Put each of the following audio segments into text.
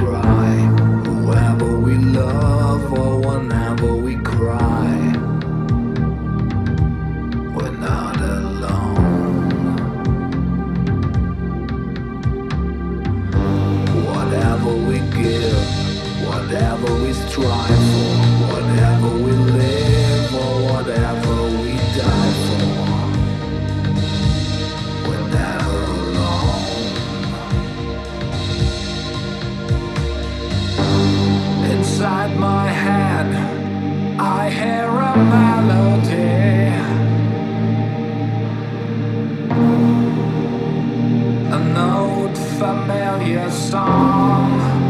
cry, whoever we love or whenever we cry, we're not alone. Whatever we give, whatever we strive for, whatever we live or whatever we die for, we're never alone. Inside my head, I hear a melody, an old familiar song.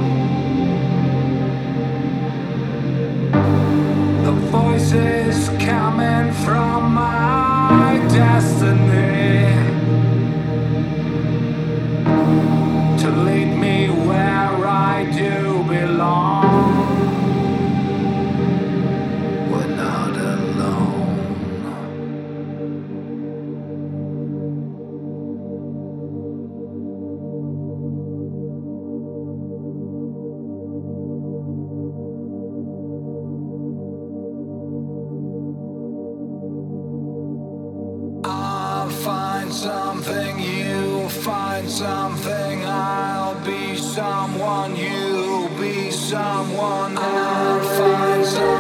The voices coming from my destiny to lead me where I do belong. We're not alone. I'll find something, you find something, I'll be someone, you be someone. I'll find something.